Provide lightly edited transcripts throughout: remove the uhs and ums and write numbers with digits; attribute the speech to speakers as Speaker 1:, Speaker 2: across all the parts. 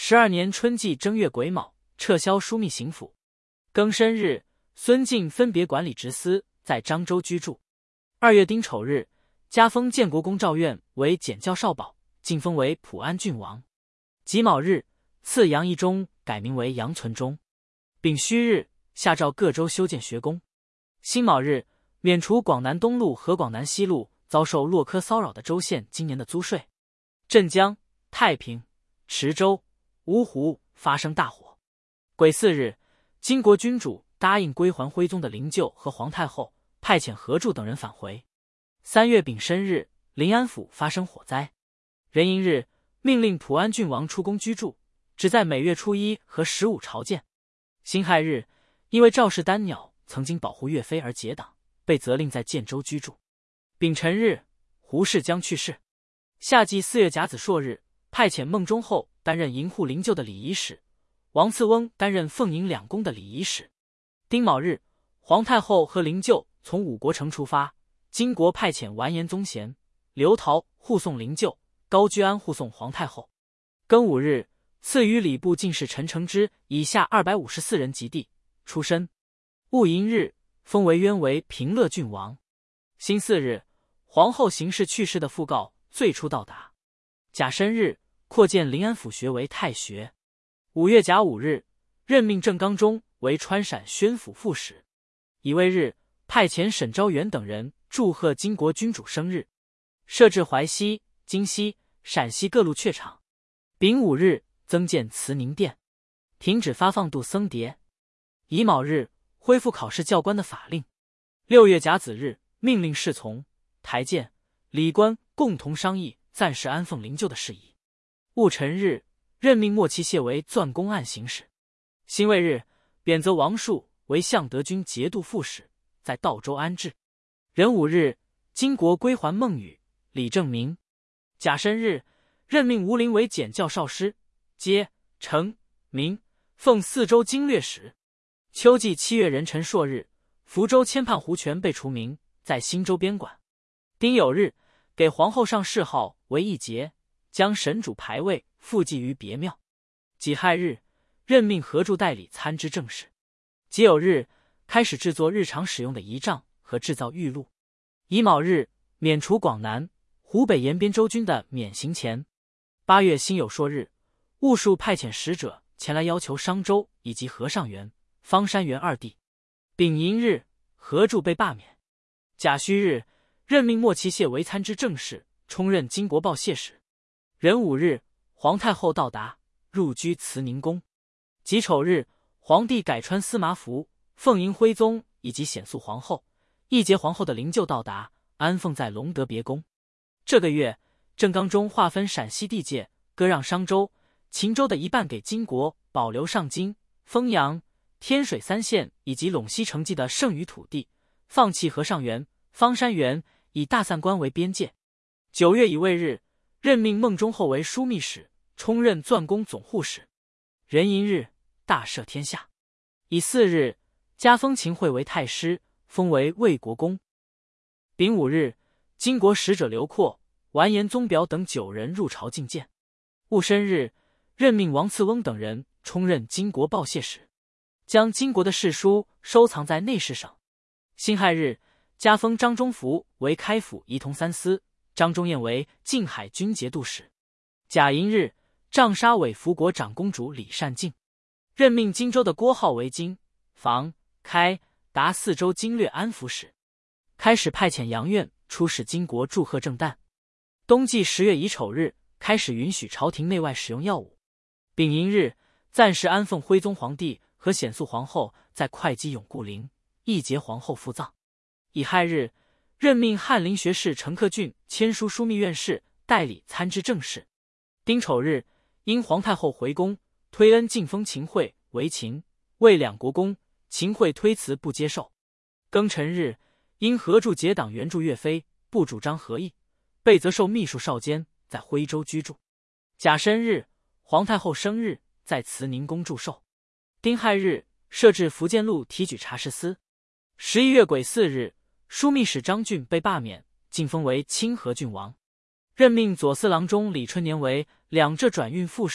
Speaker 1: 12年春季正月癸卯，撤销枢密行府。庚申日，孙敬分别管理职司，在漳州居住。2月丁丑日，加封建国公赵苑为检校少保，晋封为普安郡王。己卯日，赐杨义忠改名为杨存忠。丙戌日，下诏各州修建学宫。辛卯日，免除广南东路和广南西路遭受洛柯骚扰的州县今年的租税。镇江、太平、池州、芜湖发生大火。癸巳日，金国君主答应归还徽宗的灵柩和皇太后，派遣何柱等人返回。3月丙申日，临安府发生火灾。壬寅日，命令普安郡王出宫居住，只在每月初1和15朝见。辛亥日，因为赵氏丹鸟曾经保护岳飞而结党，被责令在建州居住。丙辰日，胡适将去世。夏季4月甲子朔日，派遣孟忠厚担任营护灵柩的礼仪使，王次翁担任凤营两宫的礼仪使。丁卯日，皇太后和灵柩从五国城出发，金国派遣完颜宗贤、刘陶护送灵柩，高居安护送皇太后。庚午日，赐予礼部进士陈承之以下254人及第，出身。戊寅日，封为渊为平乐郡王。辛巳日，皇后邢氏去世的讣告最初到达。甲申日，扩建临安府学为太学。5月甲午日，任命郑刚中为川陕宣抚副使。乙未日，派遣沈昭元等人祝贺金国君主生日，设置淮西、京西、陕西各路阙场。丙午日，增建慈宁殿，停止发放度僧牒。乙卯日，恢复考试教官的法令。6月甲子日，命令侍从、台监、礼官共同商议暂时安奉灵柩的事宜。戊辰日，任命莫其谢为钻公案行使。辛未日，贬责王树为相德军节度副使，在道州安置。壬午日，金国归还孟宇、李正明。甲申日，任命吴林为检校少师，阶、成、明，奉4州经略使。秋季7月壬辰朔日，福州迁判胡权被除名，在新州边管。丁酉日，给皇后上谥号为义节，将神主牌位附祭于别庙。己亥日，任命何柱代理参知政事。己酉日，开始制作日常使用的仪仗和制造玉鹿。乙卯日，免除广南、湖北延边州军的免刑钱。8月辛酉朔日，兀术派遣使者前来要求商州以及和尚原、方山原二地。丙寅日，何柱被罢免。甲戌日，任命莫其谢为参知政事，充任金国报谢使。壬午日，皇太后到达，入居慈宁宫。己丑日，皇帝改穿司马服，奉迎徽宗以及显肃皇后、义节皇后的灵柩到达，安奉在隆德别宫。这个月，郑刚中划分陕西地界，割让商州、秦州的一半给金国，保留上京、丰阳、天水3县以及陇西城际的剩余土地，放弃和尚原、方山原，以大散关为边界。9月乙未日，任命孟忠厚为枢密使，充任钻宫总护使。壬寅日，大赦天下。乙巳日，加封秦桧为太师，封为魏国公。丙午日，金国使者刘阔、完颜宗表等9人入朝觐见。戊申日，任命王次翁等人充任金国报谢使，将金国的事书收藏在内侍省。辛亥日，加封张忠福为开府仪同3司，张忠彦为靖海军节度使。甲寅日，杖杀伪福国长公主李善静，任命荆州的郭浩为金、房、开、达4州经略安抚使，开始派遣杨苑出使金国祝贺正旦。冬季10月乙丑日，开始允许朝廷内外使用药物。丙寅日，暂时安奉徽宗皇帝和显肃皇后在会稽永固陵，义节皇后赴葬。乙亥日，任命翰林学士程克俊签书枢密院事，代理参知政事。丁丑日，因皇太后回宫，推恩晋封秦桧为秦、魏两国公，秦桧推辞不接受。庚辰日，因何柱结党援助岳飞，不主张和议，被责授秘书少监，在徽州居住。甲申日，皇太后生日，在慈宁宫祝寿。丁亥日，设置福建路提举察事司。11月癸巳日，枢密使张俊被罢免，晋封为清河郡王。任命左司郎中李春年为两浙转运副使，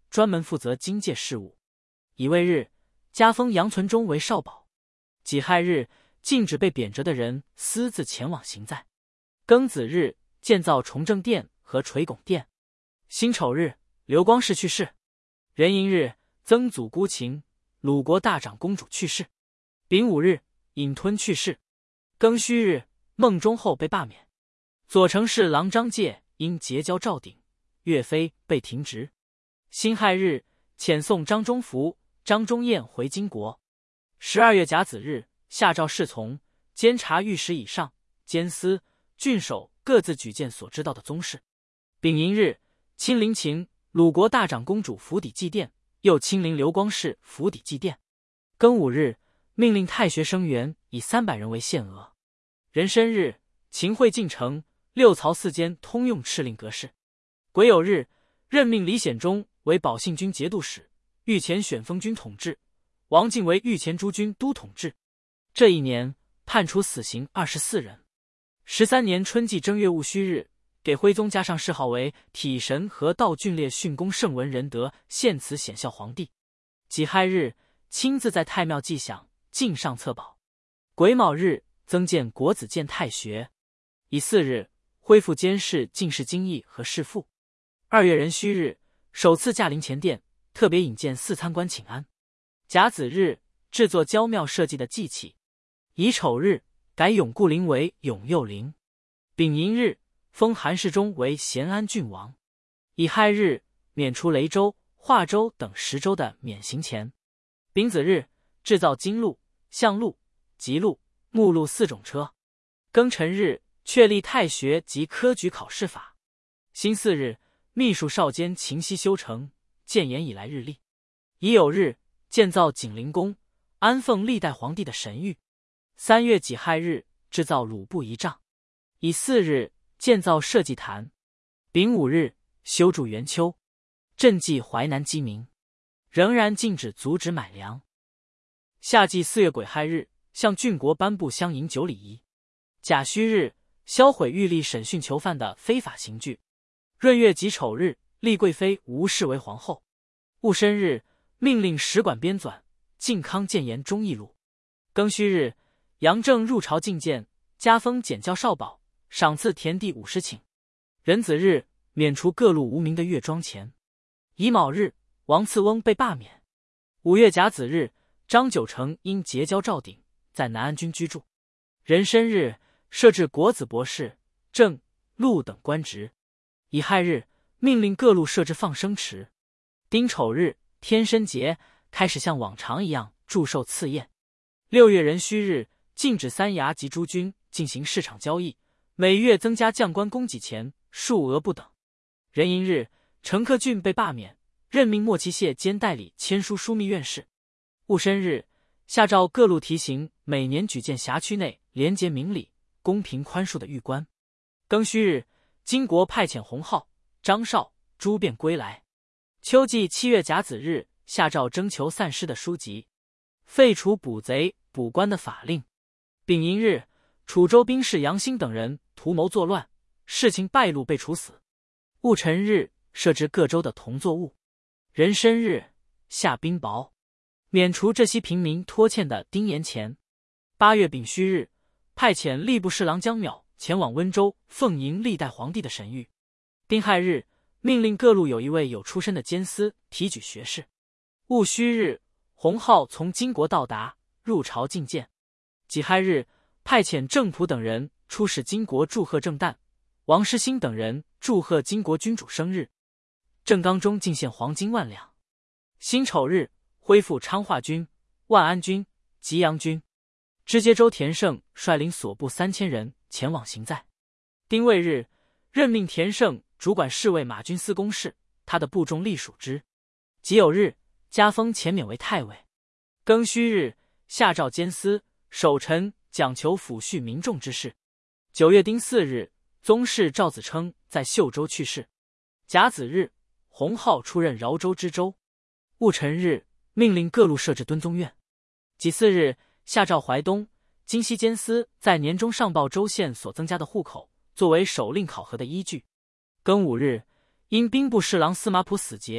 Speaker 1: 专门负责经界事务。乙未日，加封杨存忠为少保。己亥日，禁止被贬谪的人私自前往行在。庚子日，建造崇政殿和垂拱殿。辛丑日，刘光世去世。壬寅日，曾祖姑秦，鲁国大长公主去世。丙午日，尹吞去世。庚戌日，孟忠厚被罢免。左丞侍郎张介因结交赵鼎、岳飞被停职。辛亥日，遣送张忠福、张忠彦回金国。12月甲子日，下诏侍从、监察御史以上、监司、郡守各自举荐所知道的宗室。丙寅日，亲临秦，鲁国大长公主府邸祭奠，又亲临刘光世府邸祭奠。庚午日，命令太学生员以300人为限额。壬申日，秦桧进城，六曹四监通用敕令格式。癸酉日，任命李显忠为保信军节度使，御前选封军统制，王进为御前诸军都统制。这一年判处死刑24人。13年春季正月戊戌日，给徽宗加上谥号为体神和道郡列训公圣文仁德献词显孝皇帝。己亥日，亲自在太庙祭享，进上册宝。癸卯日，增建国子监太学。乙巳日，恢复监视进士经议和士妇。2月壬戌日，首次驾临前殿，特别引荐4参官请安。甲子日，制作娇妙设计的祭器。乙丑日，改永固陵为永佑陵。丙寅日，封韩世忠为咸安郡王。乙亥日，免除雷州、华州等10州的免刑钱。丙子日，制造金鹿、象鹿、吉鹿、木鹿4种车。庚辰日，确立太学及科举考试法。辛巳日，秘书少监秦熙修成，建炎以来日历。乙酉日，建造景灵宫，安奉历代皇帝的神谕。3月己亥日，制造鲁布仪仗。乙巳日，建造社稷坛。丙午日，修筑元丘。赈济淮南饥民，仍然禁止阻止买粮。夏季4月癸亥日，向郡国颁布乡饮酒礼仪。甲戌日，销毁狱吏审讯囚犯的非法刑具。闰月己丑日，立贵妃吴氏为皇后。戊申日，命令使馆编纂《靖康谏言忠义录》。庚戌日，杨正入朝觐见，加封检校少保，赏赐田地50顷。壬子日，免除各路无名的月庄钱。乙卯日，王次翁被罢免。5月甲子日，张九成因结交赵鼎，在南安军居住。壬申日，设置国子博士、正、陆等官职。乙亥日，命令各路设置放生池。丁丑日，天申节，开始像往常一样祝寿赐宴。6月壬戌日，禁止三衙及诸军进行市场交易，每月增加将官供给钱，数额不等。壬寅日，陈克俊被罢免，任命莫其谢兼代理签书枢密院事。戊申日，下诏各路提刑每年举荐辖区内廉洁明理、公平宽恕的狱官。庚戌日，金国派遣洪浩、张绍、朱变归来。秋季7月甲子日，下诏征求散失的书籍，废除捕贼、捕官的法令。丙寅日，楚州兵士杨兴等人图谋作乱，事情败露，被处死。戊辰日，设置各州的同作物。壬申日，下冰雹，免除这些平民拖欠的丁盐钱。8月丙戌日，派遣吏部侍郎江邈前往温州奉迎历代皇帝的神谕。丁亥日，命令各路有一位有出身的监司提举学士。戊戌日，洪浩从金国到达，入朝觐见。己亥日，派遣郑普等人出使金国祝贺郑旦、王师兴等人祝贺金国君主生日。郑刚中进献黄金10000两。辛丑日，恢复昌化军、万安军、吉阳军。知接州田胜率领所部3000人前往行在。丁未日，任命田胜主管侍卫马军司公事，他的部众隶属之。己酉日，加封前免为太尉。庚戌日，下诏监司、守臣讲求抚恤民众之事。9月丁巳日，宗室赵子称在秀州去世。甲子日，洪浩出任饶州知州。戊辰日，命令各路设置敦宗院。己巳日，下诏淮东、京西监司在年中上报州县所增加的户口，作为首令考核的依据。庚午日，因兵部侍郎司马普死节，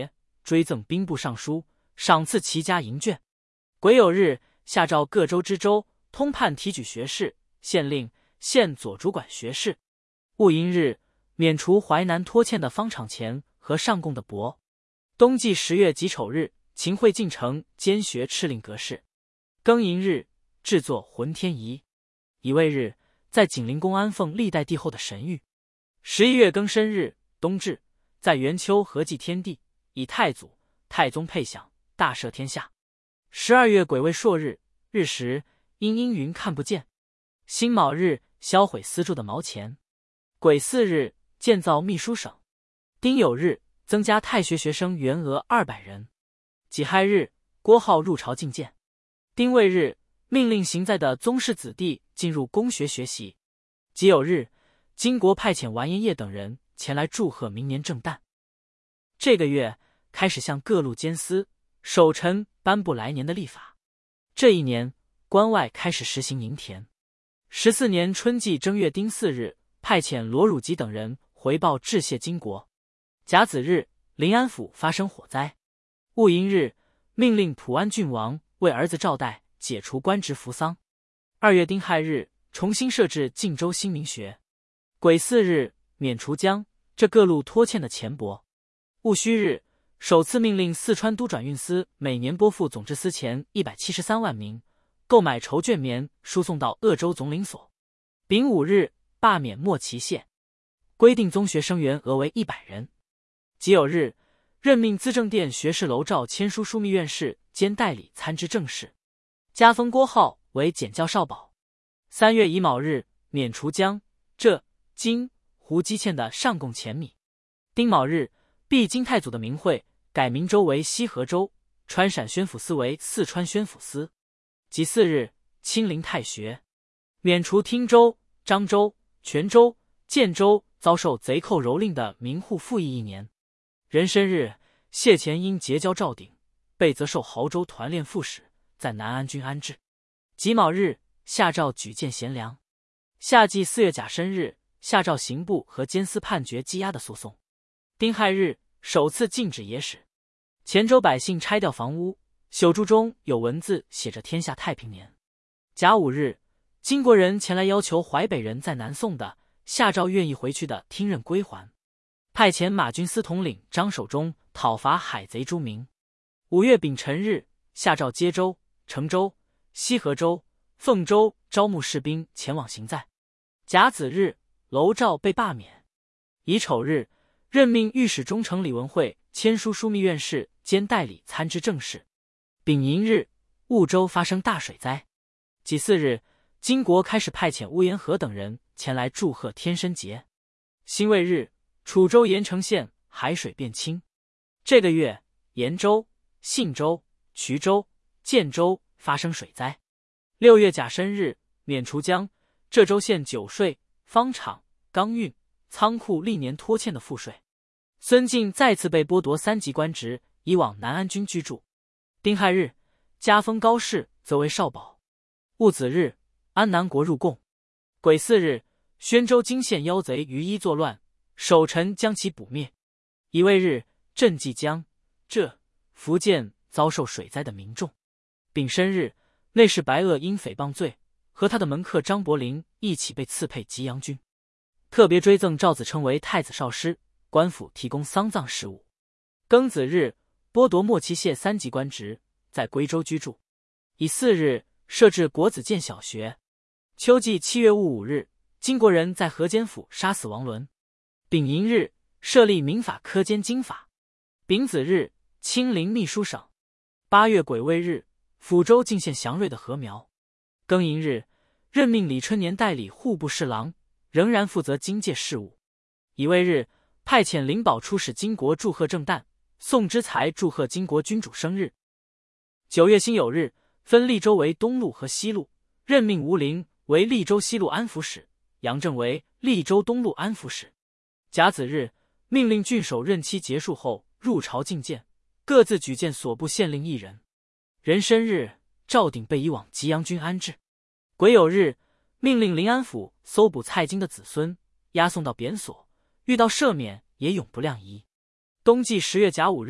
Speaker 1: 追赠兵部尚书，赏赐齐家银券。癸酉日，下诏各州知州通判提举学士、县令、县左主管学士。戊寅日，免除淮南拖欠的方场钱和上贡的帛。冬季10月己丑日，秦桧进城兼学敕令阁事。庚寅日，制作浑天仪。乙未日，在景灵宫安奉历代帝后的神谕。11月庚申日，冬至，在元丘合祭天地，以太祖、太宗配享，大赦天下。12月癸未朔日，日食，因阴云看不见。辛卯日，销毁私铸的毛钱。癸巳日，建造秘书省。丁酉日，增加太学学生员额200人。己亥日，郭浩入朝觐见。丁未日，命令行在的宗室子弟进入公学学习。己酉日，金国派遣完颜邺等人前来祝贺明年正旦。这个月开始向各路监司、守臣颁布来年的历法。这一年，关外开始实行营田。14年春季正月丁巳日，派遣罗汝吉等人回报致谢金国。甲子日，临安府发生火灾。戊寅日，命令普安郡王为儿子赵代解除官职服丧。2月丁亥日，重新设置晋州新民学。癸巳日，免除江这各路拖欠的钱帛。戊戌日，首次命令四川都转运司每年拨付总制司钱173万名，购买绸绢棉，输送到鄂州总领所。丙午日，罢免莫奇谢，规定宗学生员额为100人。己酉日，任命资政殿学士娄照签书枢密院事兼代理参知政事，加封郭浩为检校少保。3月乙卯日，免除江浙金湖积欠的上贡钱米。丁卯日，避金太祖的名讳，改名州为西河州，川陕宣抚司为四川宣抚司。己巳日，亲临太学，免除汀州、漳州、泉州、建州遭受贼寇蹂躏的民户赋役1年。壬申日，谢乾因结交赵鼎，被责授亳州团练副使，在南安军安置。己卯日，下诏举荐贤良。夏季4月甲申日，下诏刑部和监司判决羁押的诉讼。丁亥日，首次禁止野史。黔州百姓拆掉房屋，朽柱中有文字写着天下太平年。甲午日，金国人前来要求淮北人在南宋的，下诏愿意回去的听任归还。派遣马军司统领张守忠讨伐海贼诸民。5月丙辰日，下诏接州、成州、西河州、凤州招募士兵前往行在。甲子日，娄照被罢免。乙丑日，任命御史中丞李文惠签书枢密院事兼代理参知政事。丙寅日，婺州发生大水灾。己巳日，金国开始派遣乌延和等人前来祝贺天申节。辛未日，楚州盐城县海水变清。这个月，延州、信州、衢州、建州发生水灾。6月甲申日，免除江浙州县酒税、方场、钢运、仓库历年拖欠的赋税。孙敬再次被剥夺3级官职，以往南安军居住。丁亥日，加封高士则为少保。戊子日，安南国入贡。癸巳日，宣州泾县妖贼于一作乱，守臣将其捕灭。乙未日，赈济江浙、福建遭受水灾的民众。丙申日，内侍白鄂因诽谤罪，和他的门客张伯苓一起被赐配吉阳军。特别追赠赵子称为太子少师，官府提供丧葬事务。庚子日，剥夺莫奇谢3级官职，在归州居住。乙巳日，设置国子监小学。秋季7月戊午日，金国人在河间府杀死王伦。丙寅日，设立民法科监经法。丙子日，亲临秘书省。8月癸未日，抚州进献祥瑞的禾苗。庚寅日，任命李春年代理户部侍郎，仍然负责经界事务。乙未日，派遣灵宝出使金国祝贺正旦，宋之才祝贺金国君主生日。9月辛酉日，分利州为东路和西路，任命吴陵为利州西路安抚使，杨正为利州东路安抚使。甲子日，命令郡守任期结束后入朝觐见，各自举荐所部县令1人。壬申日，赵鼎被移往吉阳军安置。癸酉日，命令临安府搜捕蔡京的子孙，押送到贬所，遇到赦免也永不量移。冬季10月甲午日，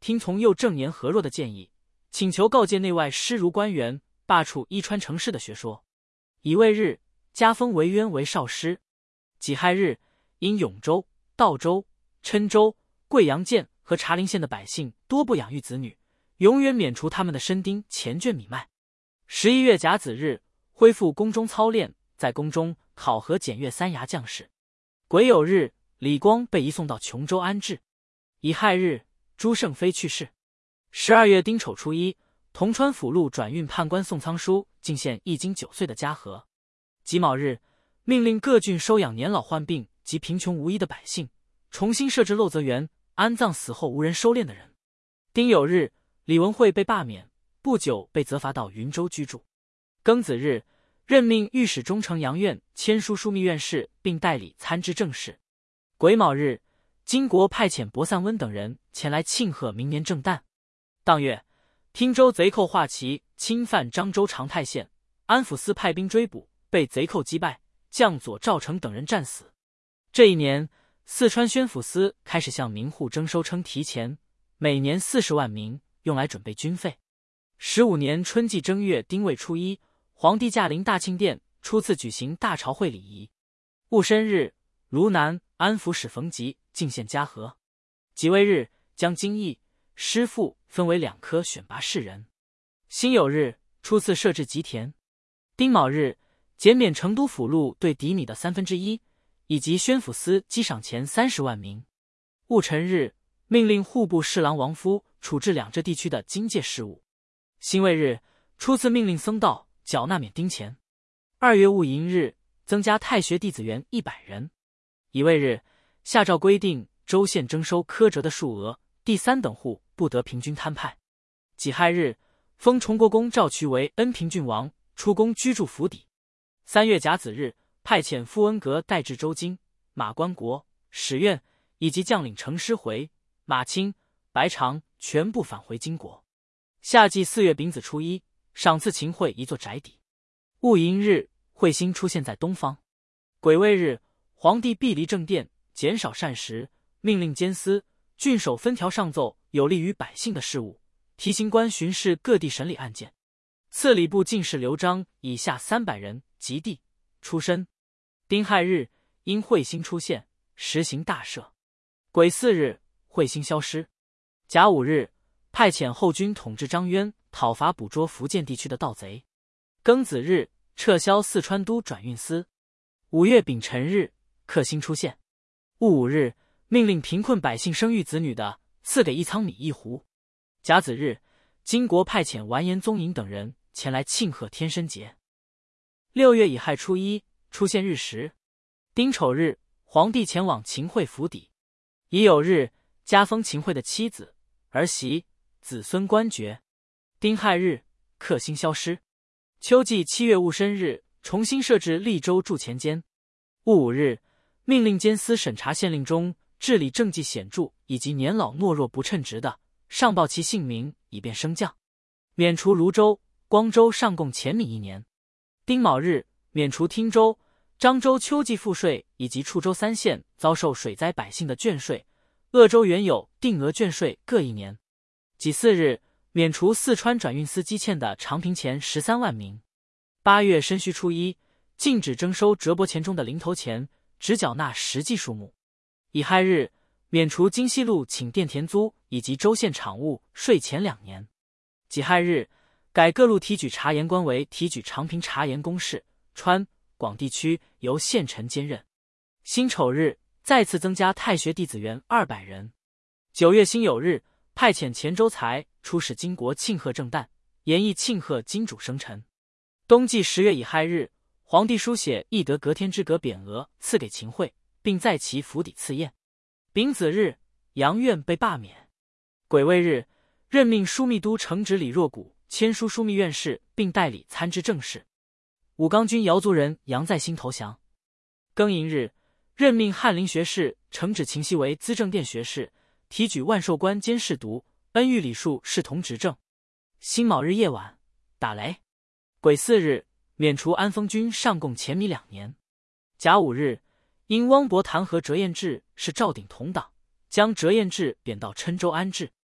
Speaker 1: 听从右正年何若的建议，请求告诫内外师儒官员罢黜伊川城事的学说。乙未日，加封韦渊为少师。己亥日，因永州、道州、郴州、贵阳县和茶陵县的百姓多不养育子女，永远免除他们的身丁钱绢米麦。11月甲子日，恢复宫中操练，在宫中考核检阅三衙将士。癸酉日，李光被移送到琼州安置。乙亥日，朱胜非去世。12月丁丑初一，铜川府路转运判官宋仓书进献一经9岁的嘉禾。己卯日，命令各郡收养年老患病及贫穷无依的百姓，重新设置陋泽园，安葬死后无人收敛的人。丁酉日，李文惠被罢免，不久被责罚到云州居住。庚子日，任命御史中丞杨愿签书枢密院事，并代理参知政事。癸卯日，金国派遣博散温等人前来庆贺明年正旦。当月，汀州贼寇华旗侵犯漳州长泰县，安抚司派兵追捕，被贼寇击败，将佐赵成等人战死。这一年，四川宣抚司开始向民户征收称提钱，每年40万名，用来准备军费。15年春季正月丁未初一，皇帝驾临大庆殿，初次举行大朝会礼仪。戊申日，卢南安抚使冯吉进献嘉禾。己未日，将经义、师傅分为2科选拔士人。辛酉日，初次设置吉田。丁卯日，减免成都府路对籴米的1/3，以及宣抚司积赏钱30万名。戊辰日，命令户部侍郎王夫处置两浙地区的经界事务。辛未日，初次命令僧道缴纳免丁钱。2月戊寅日，增加太学弟子员100人。乙未日，下诏规定州县征收苛折的数额，第3等户不得平均摊派。己亥日，封崇国公赵渠为恩平郡王，出宫居住府邸。3月甲子日，派遣傅恩格代治州京、马关国、史院以及将领程师回、马清、白长全部返回金国。夏季4月丙子初一，赏赐秦桧一座宅邸。戊寅日，彗星出现在东方。癸未日，皇帝避离正殿，减少膳食，命令监司、郡守分条上奏有利于百姓的事务，提刑官巡视各地审理案件。赐礼部进士刘璋以下300人及第出身。丁亥日，因彗星出现，实行大赦。癸巳日，彗星消失。甲午日，派遣后军统制张渊讨伐捕捉福建地区的盗贼。庚子日，撤销四川都转运司。5月丙辰日，克星出现。戊午日，命令贫困百姓生育子女的，赐给1仓米1斛。甲子日，金国派遣完颜宗颖等人前来庆贺天申节。6月乙亥初一，出现日食。丁丑日，皇帝前往秦桧府邸。乙酉日，加封秦桧的妻子、儿媳、子孙官爵。丁亥日，克星消失。秋季7月戊申日，重新设置利州驻前监。戊午日，命令监司审查县令中治理政绩显著以及年老懦弱不称职的，上报其姓名，以便升降。免除泸州、光州上贡钱米1年。丁卯日，免除汀州、漳州秋季赋税以及处州3县遭受水灾百姓的眷税，鄂州原有定额眷税各1年。己巳日，免除四川转运司积欠的长平钱13万名。8月申戌初一，禁止征收折帛钱中的零头钱，只缴纳实际数目。乙亥日，免除京西路请佃田租以及州县场务税前2年。己亥日，改各路提举察言官为提举长平察言公事，川、广地区由县丞兼任。辛丑日，再次增加太学弟子员200人。9月辛酉日，派遣钱周才出使金国庆贺正旦，言意庆贺金主生辰。冬季10月乙亥日，皇帝书写懿德隔天之阁匾额赐给秦桧，并在其府邸赐宴。丙子日，杨愿被罢免。癸未日，任命枢密都承旨李若谷签书枢密院事，并代理参知政事。武冈军瑶族人杨再兴投降。庚寅日，任命翰林学士承旨秦熙为资政殿学士，提举万寿官兼侍读，恩遇李树视同执政。辛卯日夜晚，打雷。癸巳日，免除安丰军上贡钱米2年。甲午日，因汪伯弹劾折彦志是赵鼎同党，将折彦志贬到郴州安置。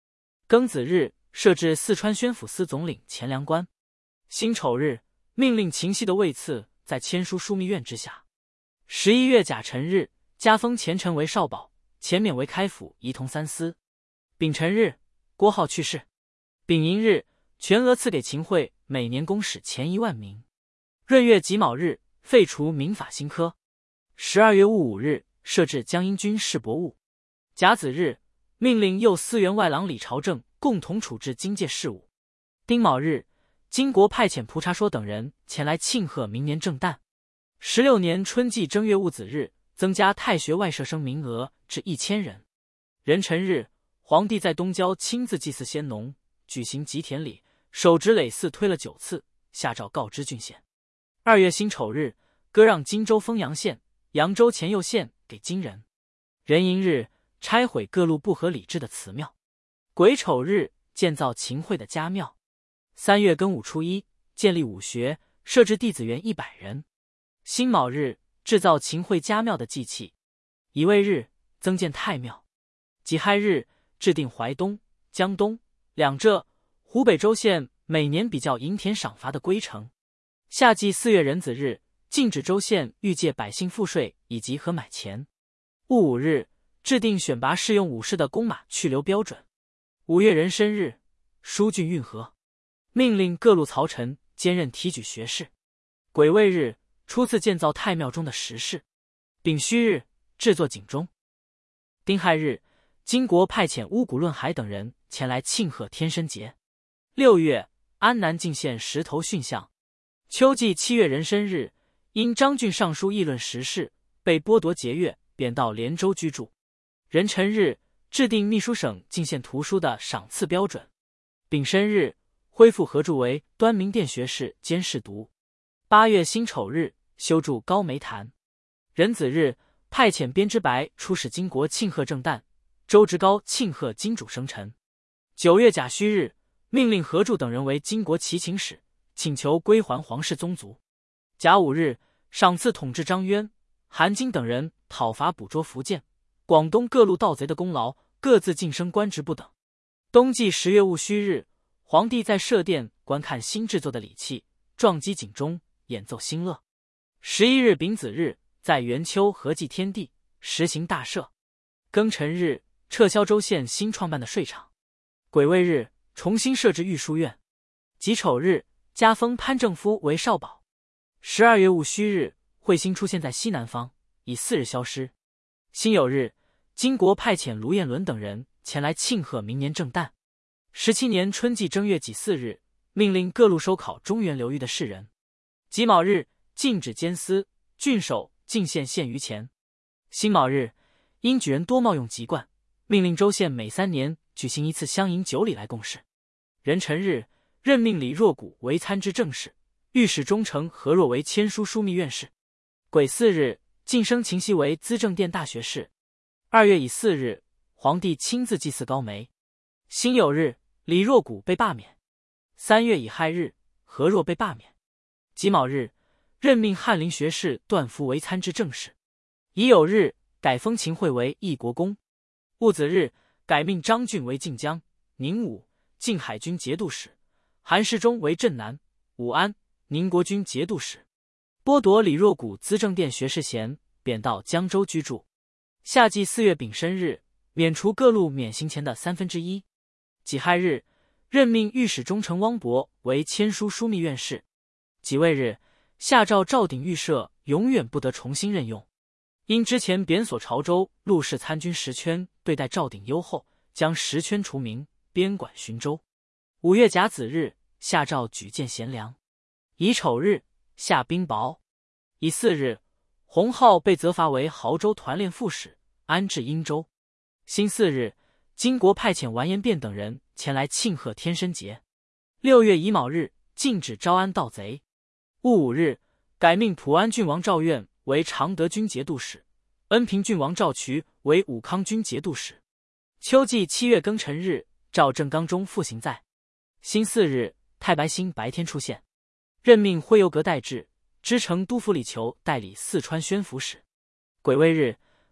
Speaker 1: 庚子日，设置四川宣抚司总领钱粮官。辛丑日，命令秦系的位次在签书枢密院之下。11月甲辰日，加封前臣为少保，前免为开府仪同三司。丙辰日，郭浩去世。丙寅日，全额赐给秦桧每年公使前1万名。闰月己卯日，废除民法新科。12月戊午日，设置江阴军事博务。甲子日，命令右司员外郎李朝正共同处置经界事务。丁卯日，金国派遣蒲察说等人前来庆贺明年正旦。16年春季正月戊子日，增加太学外舍生名额至1000人。壬辰日，皇帝在东郊亲自祭祀先农，举行祭田礼，手执诔祀推了9次，下诏告知郡县。2月辛丑日，割让荆州丰阳县、扬州前右县给金人。壬寅日，拆毁各路不合礼制的祠庙。癸丑日，建造秦桧的家庙。3月庚午初一，建立武学，设置弟子员100人。辛卯日，制造秦桧家庙的祭器。乙未日，增建太庙。己亥日，制定淮东、江东、两浙、湖北州县每年比较银田赏罚的规程。夏季4月壬子日，禁止州县欲借百姓赋税以及和买钱。戊午日，制定选拔适用武士的公马去留标准。5月壬申日，疏浚运河，命令各路曹臣兼任提举学士。癸未日，初次建造太庙中的石室。丙戌日，制作警钟。丁亥日，金国派遣乌古论海等人前来庆贺天申节。6月，安南泾县石头殉相。秋季7月壬申日，因张俊上书议论时事，被剥夺节钺，贬到连州居住。壬辰日，制定秘书省进献图书的赏赐标准。丙申日，恢复合著为端明殿学士兼侍读。8月辛丑日，修筑高梅坛。壬子日，派遣编织白出使金国庆贺正旦，周直高庆贺金主生辰。9月甲戌日，命令何柱等人为金国骑请使，请求归还皇室宗族。甲午日，赏赐统治张渊、韩金等人讨伐捕捉福建、广东各路盗贼的功劳，各自晋升官职不等。冬季10月戊戌日，皇帝在舍殿观看新制作的礼器，撞击警钟，演奏新乐。11日丙子日，在元丘合祭天地，实行大赦。庚辰日，撤销州县新创办的税场。癸未日，重新设置御书院。己丑日，加封潘正夫为少保。12月戊戌日，彗星出现在西南方，以4日消失。辛酉日，金国派遣卢彦伦等人前来庆贺明年正旦。17年春季正月己巳日，命令各路收考中原流域的士人。己卯日，禁止监司、郡守进献县余钱。辛卯日，因举人多冒用籍贯，命令州县每3年举行一次乡饮酒礼来共事。壬辰日，任命李若谷为参知政事，御史中丞何若为签书枢密院事。癸巳日，晋升秦熙为资政殿大学士。2月乙巳日，皇帝亲自祭祀高梅。辛酉日，李若谷被罢免。3月乙亥日，何若被罢免。己卯日，任命翰林学士段福为参知政事。乙酉日，改封秦桧为义国公。戊子日，改命张俊为晋江、宁武、晋海军节度使，韩世忠为镇南、武安、宁国军节度使。剥夺李若谷资政殿学士衔，贬到江州居住。夏季4月丙申日，免除各路免刑钱的1/3。己亥日，任命御史中丞汪博为签书枢密院事。己未日，下诏赵鼎御设永远不得重新任用。因之前贬所潮州陆氏参军石圈对待赵鼎优厚，将石圈除名，边管巡州。5月甲子日，下诏举荐贤良。乙丑日，下兵雹。乙巳日，洪浩被责罚为亳州团练副使，安置殷州。辛巳日，金国派遣完颜变等人前来庆贺天申节。6月乙卯日，禁止招安盗贼。戊午日，改命普安郡王赵苑为常德军节度使，恩平郡王赵渠为武康军节度使。秋季7月庚辰日，赵正刚中复行在。辛巳日，太白星白天出现，任命徽游阁代制，知成都府李求代理四川宣抚使。癸未日，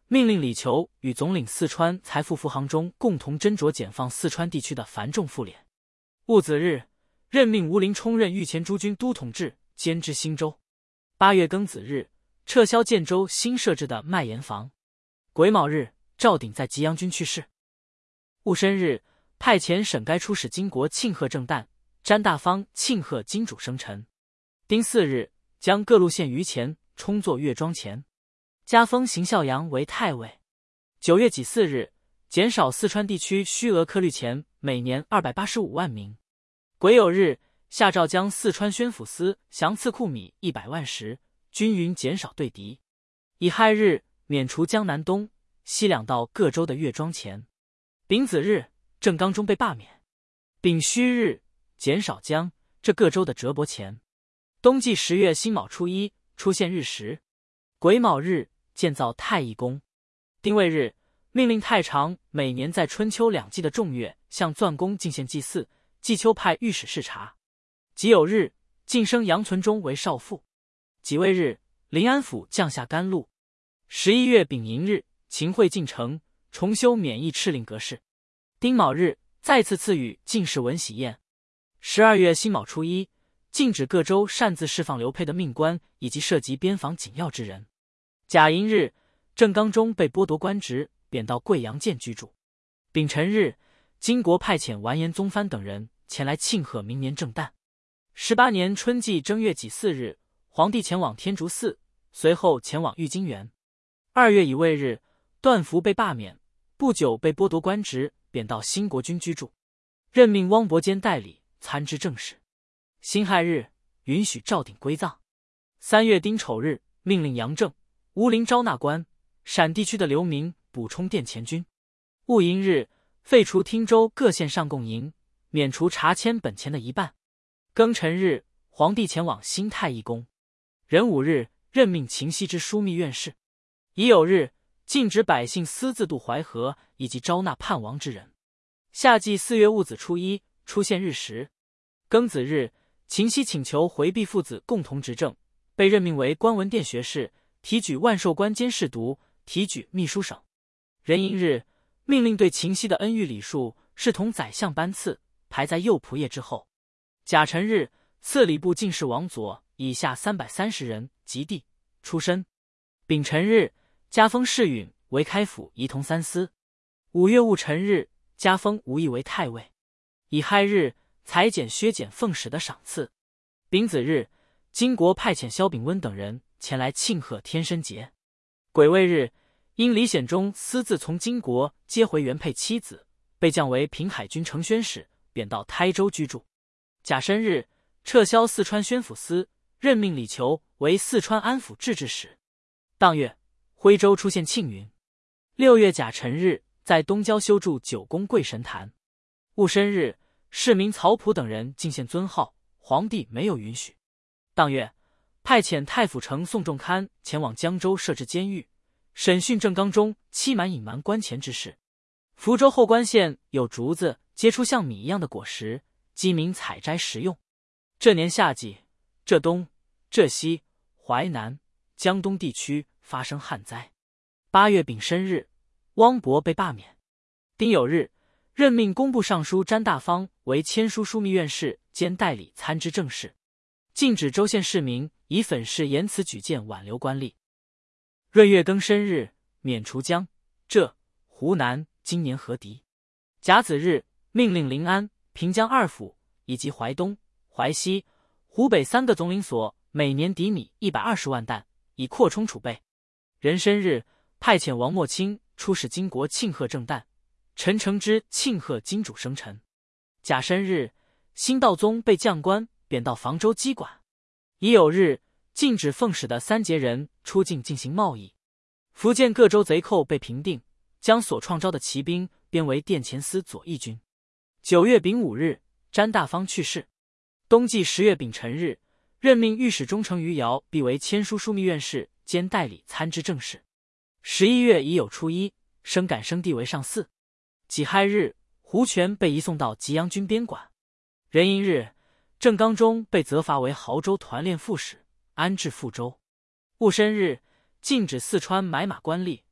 Speaker 1: 命令李求与总领四川财富副行中共同斟酌减放四川地区的繁重赋敛。戊子日，任命吴林充任御前诸军都统制，兼知兴州。8月庚子日，撤销建州新设置的卖盐房。癸卯日，赵鼎在吉阳军去世。戊申日，派遣沈该出使金国庆贺正旦，詹大方庆贺金主生辰。丁巳日，将各路县余钱充作岳庄钱，加封邢孝阳为太尉。9月己巳日，减少四川地区虚额科率钱每年285万名。癸酉日，下诏将四川宣抚司降赐库米100万石，均匀减少对敌。乙亥日，免除江南东西两道各州的岳庄钱。丙子日，郑刚中被罢免。丙戌日，减少江这各州的折帛钱。冬季10月辛卯初一，出现日食。癸卯日，建造太义宫。丁未日，命令太常每年在春秋2季的仲月向钻宫进献祭祀，季秋派御史视察。己酉日，晋升杨存忠为少傅。己未日，临安府降下甘露。11月丙寅日，秦桧进城，重修免役敕令格式。丁卯日，再次赐予进士文喜宴。12月辛卯初一，禁止各州擅自释放流配的命官以及涉及边防紧要之人。甲寅日，郑刚中被剥夺官职，贬到贵阳县居住。丙辰日，金国派遣完颜宗藩等人前来庆贺明年正旦。18年春季正月己巳日，皇帝前往天竺寺，随后前往玉京园。2月乙未日，段福被罢免，不久被剥夺官职，贬到新国军居住，任命汪伯坚代理参知政事。辛亥日，允许赵鼎归葬。3月丁丑日，命令杨正、吴陵招纳官，陕地区的流民补充殿前军。戊寅日，废除汀州各县上贡银，免除查迁本钱的一半。庚辰日，皇帝前往新太义宫。壬午日，任命秦西之枢密院事。乙酉日，禁止百姓私自渡淮河，以及招纳叛亡之人。夏季4月戊子初一，出现日食。庚子日，秦西请求回避父子共同执政，被任命为官文殿学士，提举万寿官监侍读，提举秘书省。壬寅日，命令对秦西的恩遇礼数视同宰相班次，排在右仆射之后。甲辰日，赐礼部进士王佐以下330人及第出身。丙辰日，加封世允为开府仪同三司。5月戊辰日，加封吴懿为太尉。乙亥日，裁减削减奉使的赏赐。丙子日，金国派遣萧秉温等人前来庆贺天申节。癸未日，因李显忠私自从金国接回原配妻子，被降为平海军承宣使，贬到台州居住。甲申日，撤销四川宣抚司，任命李求为四川安抚制置使。当月，徽州出现庆云。6月甲辰日，在东郊修筑九宫跪神坛。戊申日，市民曹普等人进献尊号，皇帝没有允许。当月，派遣太府丞宋仲堪前往江州设置监狱，审讯郑刚中欺瞒隐瞒官钱之事。福州后官县有竹子结出像米一样的果实，饥民采摘食用。这年夏季，浙东、浙西、淮南、江东地区发生旱灾。8月丙申日，汪伯被罢免。丁酉日，任命工部尚书詹大方为签书枢密院事兼代理参知政事，禁止州县市民以粉饰言辞举荐挽留官吏。闰月庚申日，免除江、浙、湖南今年合敌。甲子日，命令临安、平江二府以及淮东、淮西、湖北3个总领所每年籴米120万担，以扩充储备。壬申日，派遣王默卿出使金国庆贺正旦，陈承之庆贺金主生辰。甲申日，辛道宗被降官，贬到房州机管。乙酉日，禁止奉使的3节人出境进行贸易。福建各州贼寇被平定，将所创招的骑兵编为殿前司左翼军。9月丙午日，詹大方去世。冬季10月丙辰日，任命御史中丞余姚必为签书枢密院事兼代理参知政事。11月乙酉初一，升改升地为上巳。己亥日，胡权被移送到吉阳军边管。壬寅日，郑刚中被责罚为亳州团练副使，安置富州。戊申日，禁止四川买马官吏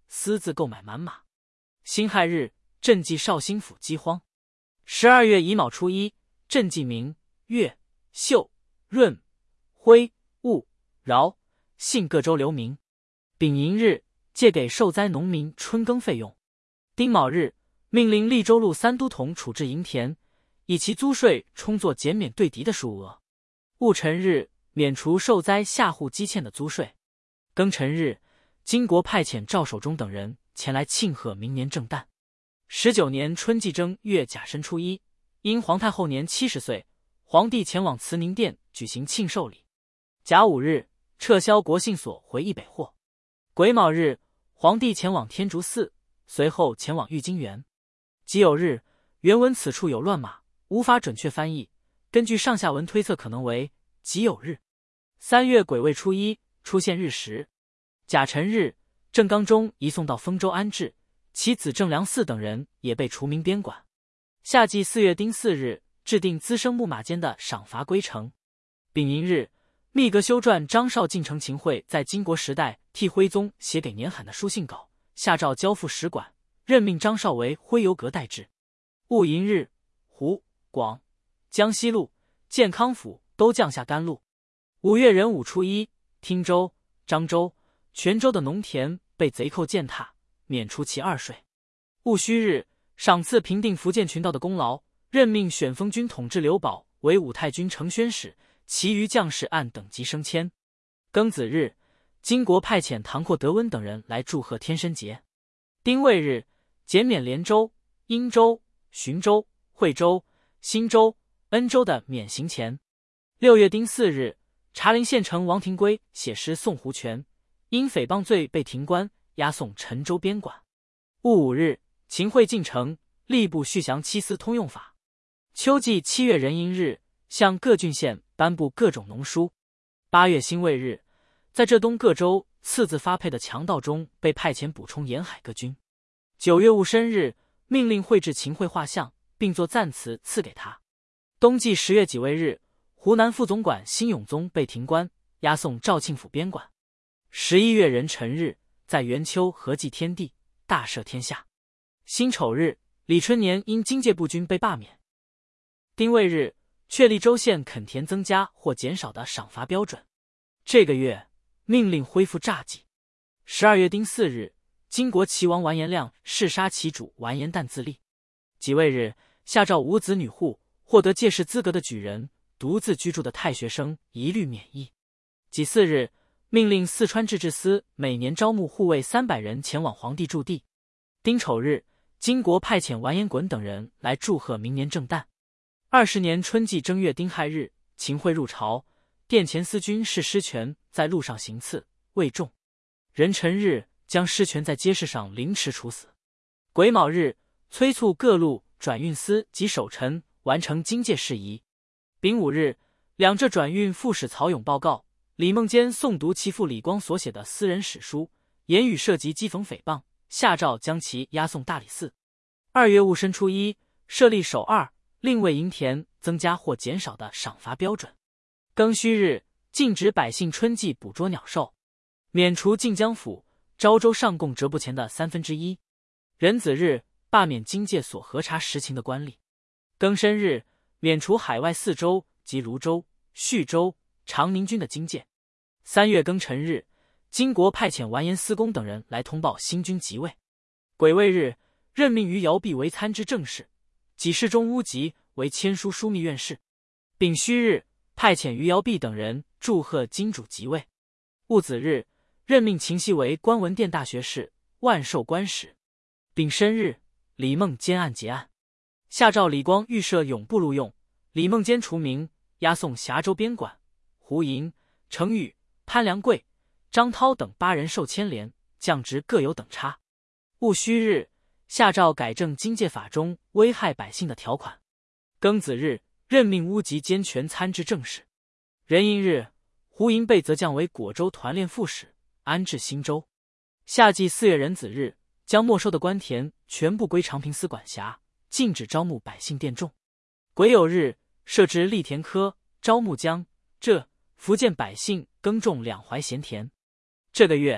Speaker 1: 私自购买满马。辛亥日，赈济绍兴府饥荒。12月乙卯初一，赈济明、越、秀、润、徽、婺、饶、信各州流民。丙寅日，借给受灾农民春耕费用。丁卯日，命令利州路3都统处置营田，以其租税充作减免对敌的数额。戊辰日，免除受灾下户积欠的租税。庚辰日，金国派遣赵守忠等人前来庆贺明年正旦。19年春季正月甲申初一，因皇太后年70岁，皇帝前往慈宁殿举行庆寿礼。甲午日，撤销国信所回易北货。癸卯日，皇帝前往天竺寺，随后前往玉京园。己酉日，原文此处有乱码，无法准确翻译，根据上下文推测可能为己酉日。3月癸未初一，出现日食。甲辰日，郑刚中移送到丰州安置，其子郑良嗣等人也被除名边管。夏季4月丁巳日，制定滋生木马监的赏罚规程。丙寅日，密阁修撰张绍进城秦桧在金国时代替徽宗写给年罕的书信稿，下诏交付使馆，任命张绍为徽邮阁代治。戊寅日，湖、广、江西路、建康府都降下甘露。5月壬午初一，汀州、漳州、泉州的农田被贼寇践踏，免除其2税。戊戌日，赏赐平定福建群盗的功劳，任命选封军统制刘保为武太君承宣使，其余将士按等级升迁。庚子日，金国派遣唐括、德温等人来祝贺天申节。丁未日，减免连州、英州、浔州、惠州、新州、恩州的免刑钱。6月丁巳日，茶陵县丞王廷圭写诗送胡权，因诽谤罪被停官，押送陈州边管。戊午日，秦桧进城，吏部续详七司通用法。秋季7月壬寅日，向各郡县颁布各种农书。8月辛未日，在浙东各州次字发配的强盗中被派遣补充沿海各军。9月戊申日，命令绘制秦桧画像，并作赞词赐给他。冬季10月己未日，湖南副总管辛永宗被停官，押送肇庆府边管。11月壬辰日，在元丘合祭天地，大赦天下。辛丑日，李春年因荆界部军被罢免。丁未日，确立州县垦田增加或减少的赏罚标准。这个月命令恢复诈祭。12月丁巳日，金国齐王完颜亮弑杀其主完颜旦自立。己未日，下诏无子女户获得介事资格的举人，独自居住的太学生一律免役。己巳日，命令四川制置司每年招募护卫300人前往皇帝驻地。丁丑日，金国派遣完颜衮等人来祝贺明年正旦。20年春季正月丁亥日，秦桧入朝，殿前司军是师权在路上行刺，未中。壬辰日，将师权在街市上凌迟处死。癸卯日，催促各路转运司及守臣完成经界事宜。丙午日，两浙转运副使曹勇报告，李梦坚诵读其父李光所写的私人史书，言语涉及讥讽诽谤，下诏将其押送大理寺。2月戊申初一，设立首2，另为营田增加或减少的赏罚标准。庚戌日，禁止百姓春季捕捉鸟兽，免除晋江府、昭州上贡折部钱的1/3。壬子日，罢免经界所核查实情的官吏。庚申日，免除海外4州及泸州、叙州、长宁军的经界。3月庚辰日，金国派遣完颜司公等人来通报新军即位。癸未日，任命于姚弼为参知政事，给事中乌吉为签书枢密院事。丙戌日，派遣于姚弼等人祝贺金主即位。戊子日，任命秦熙为观文殿大学士、万寿官使。丙申日，李梦监案结案，下诏李光预设永不录用，李梦监除名，押送峡州边管。胡寅、程宇、潘良贵、张涛等8人受牵连，降职各有等差。戊戌日，下诏改正经界法中危害百姓的条款。庚子日，任命乌吉兼权参知政事。壬寅日，胡寅被责降为果州团练副使，安置新州。夏季4月壬子日，将没收的官田全部归长平司管辖，禁止招募百姓佃种。癸酉日，设置栗田科，招募江浙、福建百姓耕种2淮咸田。这个月，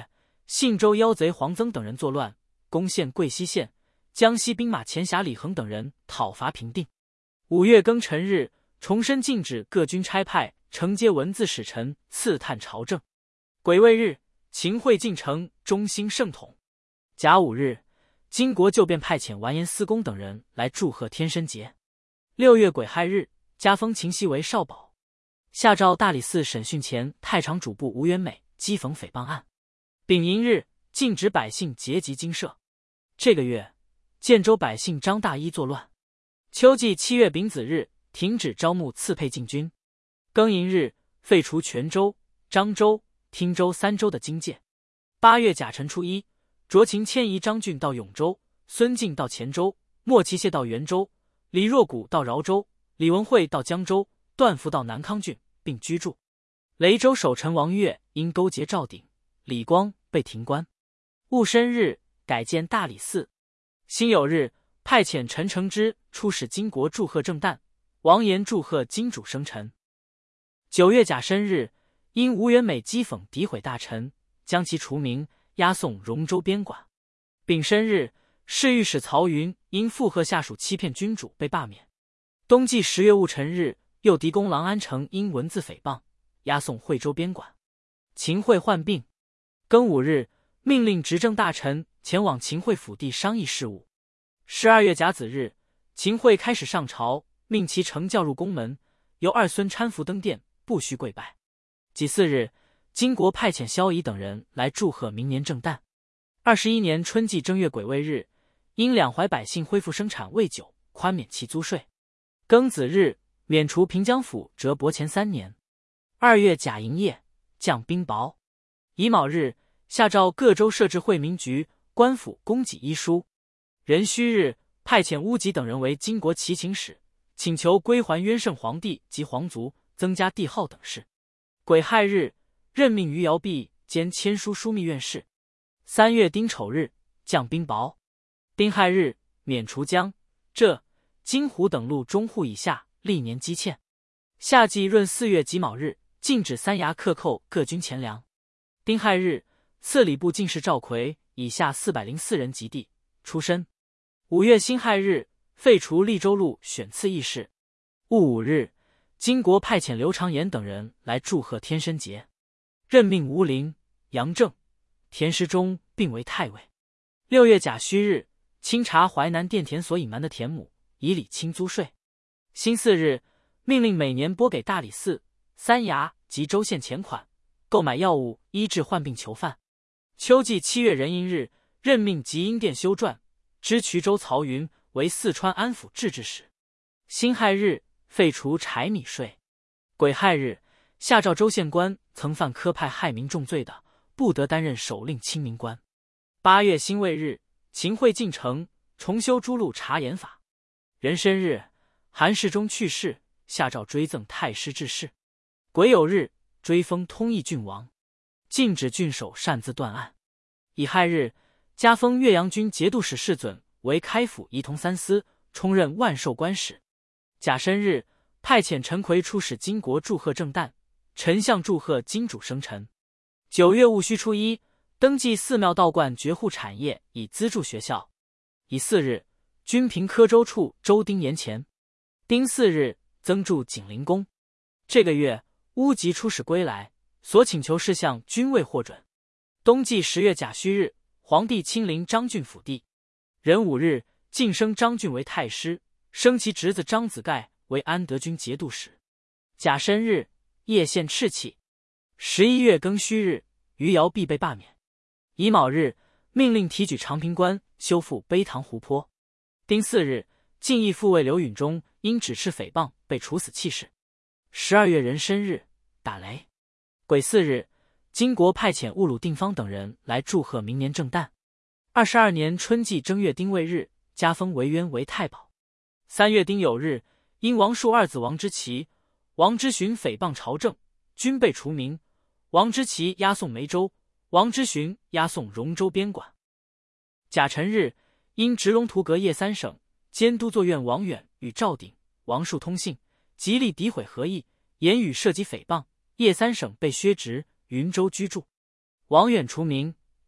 Speaker 1: 信州妖贼黄曾等人作乱，攻陷桂西县，江西兵马前辖李恒等人讨伐平定。5月庚辰日，重申禁止各军差派承接文字使臣刺探朝政。癸未日，秦桧进城，中兴圣统。甲午日，金国就便派遣完颜司公等人来祝贺天申节。6月癸亥日，加封秦熙为少保。下诏大理寺审讯前太常主簿吴元美讥讽诽谤案。丙寅日，禁止百姓结集精舍。这个月，建州百姓张大一作乱。秋季7月丙子日，停止招募刺配禁军。庚寅日，废除泉州、漳州、汀州3州的经界。8月甲辰初一，卓勤迁移张俊到永州，孙敬到黔州，莫其谢到元州，李若谷到饶州，李文惠到江州，段福到南康郡，并居住。雷州守臣王悦因勾结赵鼎、李光被停官。戊申日，改建大理寺。辛酉日，派遣陈承之出使金国祝贺正旦，王延祝贺金主生辰。9月甲申日，因吴元美讥讽诋毁大臣，将其除名，押送荣州边管。丙申日，侍御史曹云因附和下属欺骗君主被罢免。冬季10月戊辰日，右狄公郎安成因文字诽谤，押送惠州边管。秦桧患病。庚午日，命令执政大臣前往秦桧府邸商议事务。12月甲子日，秦桧开始上朝，命其乘轿入宫门，由二孙搀扶登殿，不须跪拜。己巳日，金国派遣萧仪等人来祝贺明年正旦。21年春季正月癸未日，因两淮百姓恢复生产未久，宽免其租税。庚子日，免除平江府折帛钱3年。2月甲寅夜，降冰雹。乙卯日，下诏各州设置惠民局、官府供给医书。壬戌日，派遣乌吉等人为金国骑请使，请求归还渊圣皇帝及皇族，增加帝号等事。癸亥日，任命于姚弼兼签书枢密院事。3月丁丑日，降冰雹。丁亥日，免除江、浙、金湖等路中户以下历年积欠。夏季闰4月己卯日，禁止三衙克扣各军钱粮。丁亥日，赐礼部进士赵奎以下404人及第，出身。5月辛亥日，废除利州路选赐议事。戊午日，金国派遣刘长言等人来祝贺天申节，任命吴林、杨正、田时中并为太尉。6月甲戌日，清查淮南甸田所隐瞒的田亩，以理清租税。辛巳日，命令每年拨给大理寺、三衙及州县钱款，购买药物医治患病囚犯。秋季7月壬寅日，任命吉阴殿修撰、知衢州曹云为四川安抚制置使。辛亥日，废除柴米税。癸亥日，下诏州县官曾犯科派害民重罪的，不得担任首令清民官。8月辛未日，秦桧进城，重修诸路察言法。壬申日，韩世忠去世，下诏追赠太师致仕。癸酉日，追封通义郡王，禁止郡守擅自断案。乙亥日，加封岳阳军节度使世准为开府仪同三司，充任万寿官使。甲申日，派遣陈奎出使金国祝贺正旦，陈相祝贺金主生辰。9月戊戌初一，登记寺庙道观绝户产业以资助学校。乙巳日，均平科州处州丁延前。丁巳日，增筑景灵宫。这个月乌吉出使归来，所请求事项均未获准。冬季10月甲戌日，皇帝亲临张俊府邸。壬午日，晋升张俊为太师，升其侄子张子盖为安德军节度使。甲申日，叶县赤气。11月庚戌日，余姚弼被罢免。乙卯日，命令提举长平关，修复碑塘湖泊。丁巳日，晋义副尉刘允中因指斥诽谤被处死弃市。12月壬申日，打雷。癸巳日，金国派遣兀鲁定方等人来祝贺明年正旦。22年春季正月丁未日，加封韦渊为太保。3月丁酉日，因王树二子王之奇、王之询诽谤朝政，均被除名。王之奇押送梅州，王之询押送荣州边管。甲辰日，因直龙图阁叶三省监督作院王远与赵鼎、王树通信，极力诋毁和议，言语涉及诽谤，叶三省被削职，云州居住。王远除名，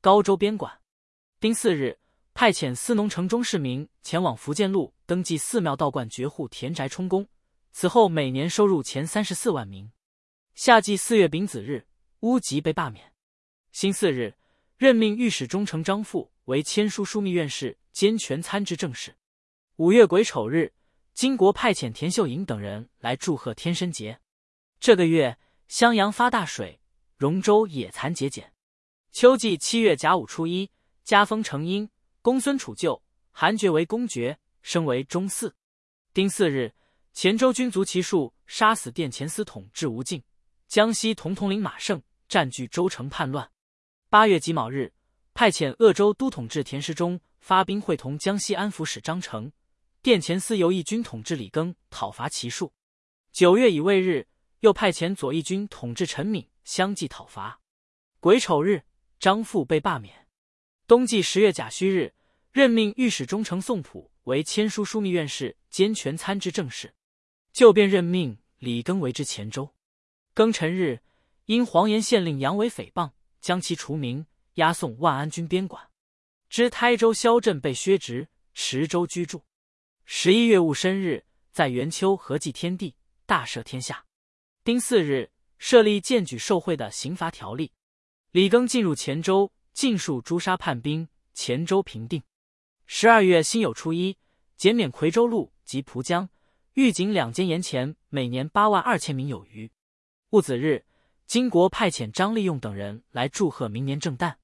Speaker 1: 高州边管。丁巳日，派遣司农城中市民前往福建路登记寺庙道观绝户田宅充公，此后每年收入前34万名。夏季4月丙子日，乌吉被罢免。辛巳日，任命御史中丞张富为签书枢密院事兼权参知政事。5月癸丑日，金国派遣田秀营等人来祝贺天生节。这个月，襄阳发大水，荣州野蚕节俭。秋季7月甲午初一，加封成荫，公孙储就，韩厥为公爵，升为中嗣。丁巳日，黔州军卒骑术杀死殿前司统制吴敬，江西统统领马胜占据州城叛乱。8月己卯日，派遣鄂州都统制田师中发兵会同江西安抚使张成、殿前司游义军统制李庚讨伐齐术。9月乙未日，又派遣左翼军统制陈敏相继讨伐。癸丑日，张富被罢免。冬季10月甲戌日，任命御史中丞宋溥为签书枢密院事兼权参知政事。就便任命李庚为之黔州。庚辰日，因黄岩县令杨伟诽谤，将其除名，押送万安军边管。知台州萧镇被削职，池州居住。11月戊申日，在元丘合祭天地，大赦天下。丁巳日，设立荐举受贿的刑罚条例。李庚进入黔州，尽数诛杀叛兵，黔州平定。12月辛酉初一，减免夔州路及蒲江、豫景2间盐钱，每年8万2千名有余。戊子日，金国派遣张立用等人来祝贺明年正旦。